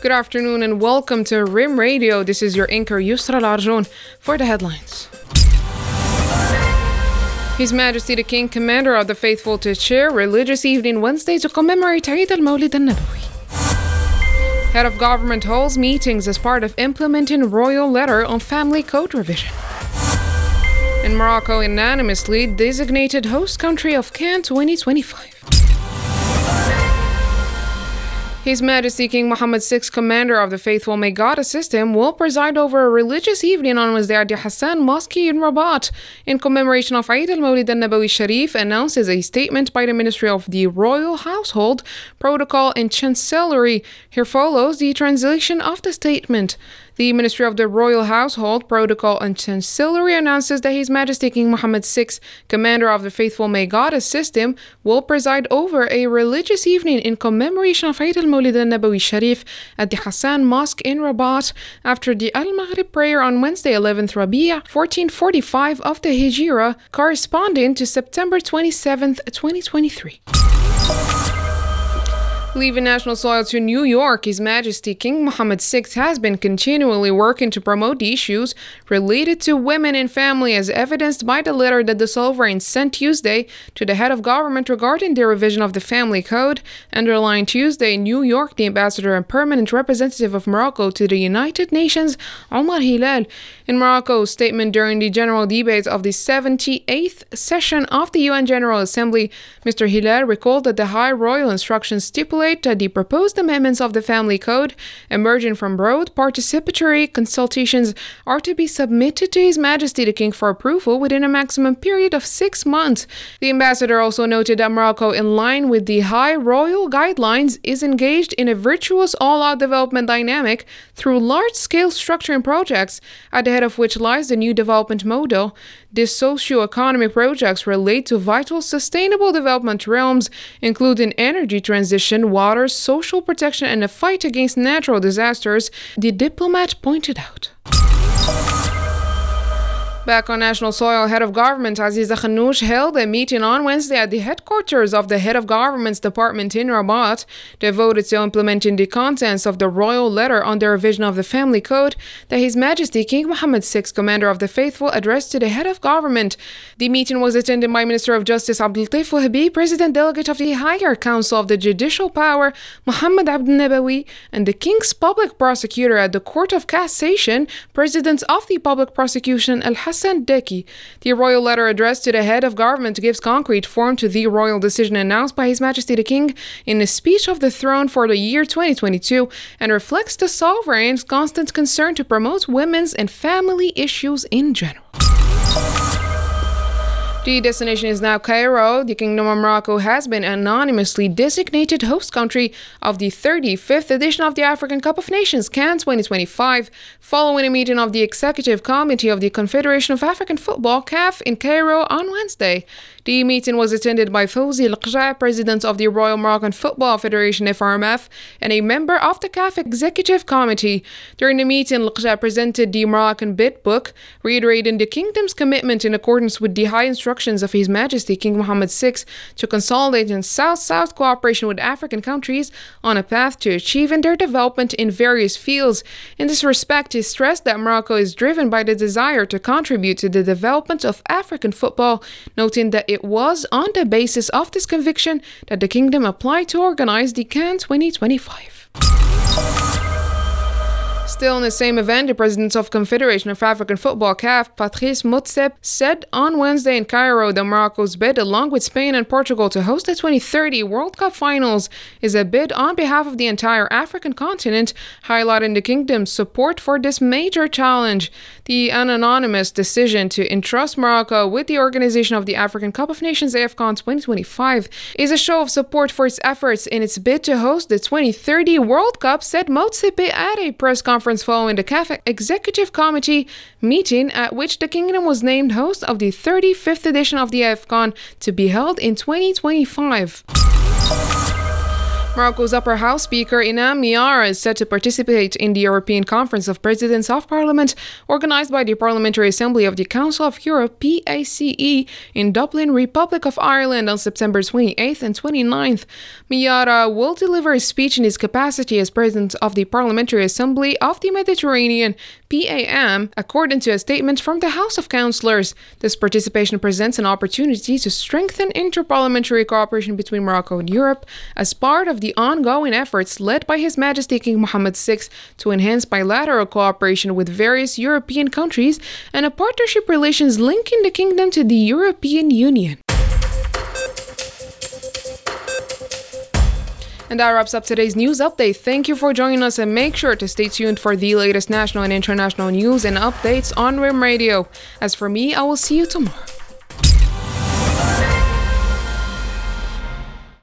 Good afternoon and welcome to RIM Radio. This is your anchor Yusra Larjoun for the headlines. His Majesty the King, Commander of the Faithful, to chair religious evening Wednesday to commemorate Eid al-Mawlid al-Nabawi. Head of Government holds meetings as part of implementing Royal Letter on Family Code revision. And Morocco unanimously designated host country of Cannes 2025. His Majesty King Mohammed VI, Commander of the Faithful, may God assist him, will preside over a religious evening on Wednesday at the Hassan Mosque in Rabat in commemoration of Eid al-Mawlid al-Nabawi Sharif, announces a statement by the Ministry of the Royal Household, Protocol and Chancellery. Here follows the translation of the statement. The Ministry of the Royal Household, Protocol and Chancellery announces that His Majesty King Mohammed VI, Commander of the Faithful, may God assist him, will preside over a religious evening in commemoration of Eid al-Mawlid al-Nabawi Sharif at the Hassan Mosque in Rabat after the Al-Maghrib prayer on Wednesday 11th Rabi'a 1445 of the Hijra, corresponding to September 27th, 2023. Leaving national soil to New York, His Majesty King Mohammed VI has been continually working to promote the issues related to women and family, as evidenced by the letter that the sovereign sent Tuesday to the head of government regarding the revision of the family code. Underlined Tuesday in New York, the ambassador and permanent representative of Morocco to the United Nations, Omar Hilal, in Morocco's statement during the general debate of the 78th session of the UN General Assembly, Mr. Hilal recalled that the High Royal Instructions stipulate that the proposed amendments of the Family Code, emerging from broad participatory consultations, are to be submitted to His Majesty the King for approval within a maximum period of 6 months. The ambassador also noted that Morocco, in line with the High Royal Guidelines, is engaged in a virtuous all-out development dynamic through large-scale structuring projects, at the head of which lies the new development model. These socio-economic projects relate to vital sustainable development realms, including energy transition, water, social protection, and the fight against natural disasters, the diplomat pointed out. Back on national soil, Head of Government Aziza Khanouch held a meeting on Wednesday at the headquarters of the Head of Government's department in Rabat, devoted to implementing the contents of the Royal Letter on the revision of the Family Code that His Majesty King Mohammed VI, Commander of the Faithful, addressed to the Head of Government. The meeting was attended by Minister of Justice Abdeltif Wahbi, President Delegate of the Higher Council of the Judicial Power Mohammed Abdel Nabawi, and the King's Public Prosecutor at the Court of Cassation, President of the Public Prosecution Al-Hassan Deki. The royal letter addressed to the head of government gives concrete form to the royal decision announced by His Majesty the King in the speech of the throne for the year 2022 and reflects the sovereign's constant concern to promote women's and family issues in general. The destination is now Cairo. The Kingdom of Morocco has been anonymously designated host country of the 35th edition of the African Cup of Nations, Cannes 2025, following a meeting of the Executive Committee of the Confederation of African Football, CAF, in Cairo on Wednesday. The meeting was attended by Fawzi Al-Qja, President of the Royal Moroccan Football Federation (FRMF), and a member of the CAF Executive Committee. During the meeting, Al-Qja presented the Moroccan Bid Book, reiterating the Kingdom's commitment in accordance with the high instructions of His Majesty King Mohammed VI to consolidate in South-South cooperation with African countries on a path to achieving their development in various fields. In this respect, he stressed that Morocco is driven by the desire to contribute to the development of African football, noting that it was on the basis of this conviction that the Kingdom applied to organize the Cannes 2025. Still in the same event, the President of Confederation of African Football, CAF, Patrice Motsepe, said on Wednesday in Cairo that Morocco's bid, along with Spain and Portugal, to host the 2030 World Cup finals is a bid on behalf of the entire African continent, highlighting the Kingdom's support for this major challenge. The anonymous decision to entrust Morocco with the organization of the African Cup of Nations AFCON 2025 is a show of support for its efforts in its bid to host the 2030 World Cup, said Motsepe at a press conference following the CAF Executive Committee meeting, at which the Kingdom was named host of the 35th edition of the AFCON to be held in 2025. Morocco's upper house speaker Inam Miara is set to participate in the European Conference of Presidents of Parliament, organized by the Parliamentary Assembly of the Council of Europe (PACE) in Dublin, Republic of Ireland on September 28th and 29th. Miara will deliver a speech in his capacity as President of the Parliamentary Assembly of the Mediterranean (PAM), according to a statement from the House of Councillors. This participation presents an opportunity to strengthen interparliamentary cooperation between Morocco and Europe as part of the ongoing efforts led by His Majesty King Mohammed VI to enhance bilateral cooperation with various European countries and a partnership relations linking the kingdom to the European Union. And that wraps up today's news update. Thank you for joining us, and make sure to stay tuned for the latest national and international news and updates on RIM Radio. As for me, I will see you tomorrow.